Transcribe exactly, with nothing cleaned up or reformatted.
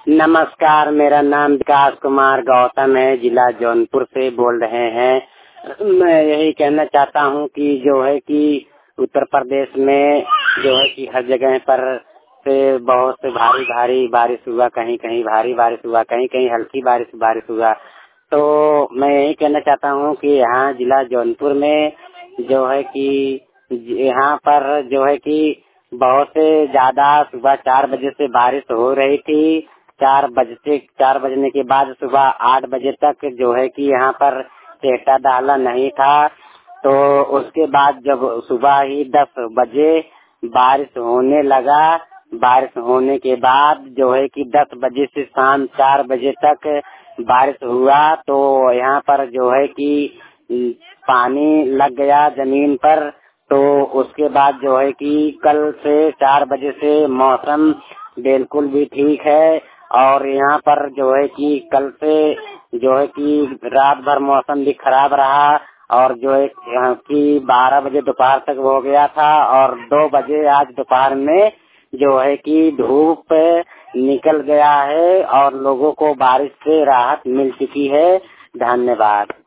नमस्कार, मेरा नाम विकास कुमार गौतम है, जिला जौनपुर से बोल रहे हैं। मैं यही कहना चाहता हूँ कि जो है कि उत्तर प्रदेश में जो है कि हर जगह पर से बहुत से भारी भारी बारिश हुआ, कहीं कहीं भारी बारिश हुआ, कहीं कहीं हल्की बारिश बारिश हुआ। तो मैं यही कहना चाहता हूँ कि यहाँ जिला जौनपुर में जो है कि यहाँ पर जो है कि बहुत से ज्यादा सुबह चार बजे से बारिश हो रही थी। चार बजते चार बजने के बाद सुबह आठ बजे तक जो है कि यहाँ पर चेटा डाला नहीं था। तो उसके बाद जब सुबह ही दस बजे बारिश होने लगा, बारिश होने के बाद जो है कि दस बजे से शाम चार बजे तक बारिश हुआ। तो यहाँ पर जो है कि पानी लग गया जमीन पर। तो उसके बाद जो है कि कल से चार बजे से मौसम बिल्कुल भी ठीक है। और यहाँ पर जो है कि कल से जो है कि रात भर मौसम भी खराब रहा और जो है कि बारह बजे दोपहर तक हो गया था और दो बजे आज दोपहर में जो है कि धूप निकल गया है और लोगों को बारिश से राहत मिल चुकी है। धन्यवाद।